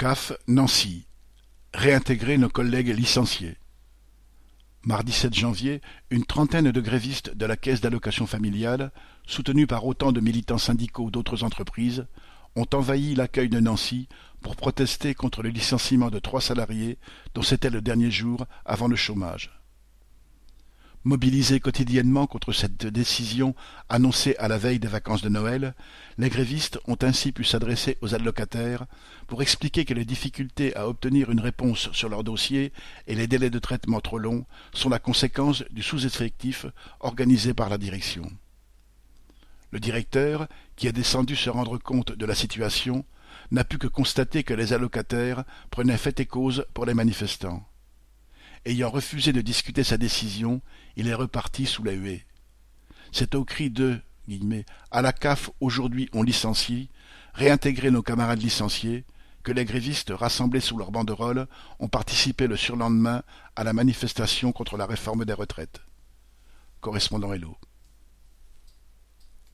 CAF, Nancy. Réintégrer nos collègues licenciés. Mardi 7 janvier, une trentaine de grévistes de la Caisse d'allocation familiale, soutenus par autant de militants syndicaux d'autres entreprises, ont envahi l'accueil de Nancy pour protester contre le licenciement de 3 salariés dont c'était le dernier jour avant le chômage. Mobilisés quotidiennement contre cette décision annoncée à la veille des vacances de Noël, les grévistes ont ainsi pu s'adresser aux allocataires pour expliquer que les difficultés à obtenir une réponse sur leur dossier et les délais de traitement trop longs sont la conséquence du sous-effectif organisé par la direction. Le directeur, qui est descendu se rendre compte de la situation, n'a pu que constater que les allocataires prenaient fait et cause pour les manifestants. Ayant refusé de discuter sa décision, il est reparti sous la huée. C'est au cri de « à la CAF, aujourd'hui on licencie, réintégrer nos camarades licenciés » que les grévistes rassemblés sous leurs banderoles ont participé le surlendemain à la manifestation contre la réforme des retraites. Correspondant Hello.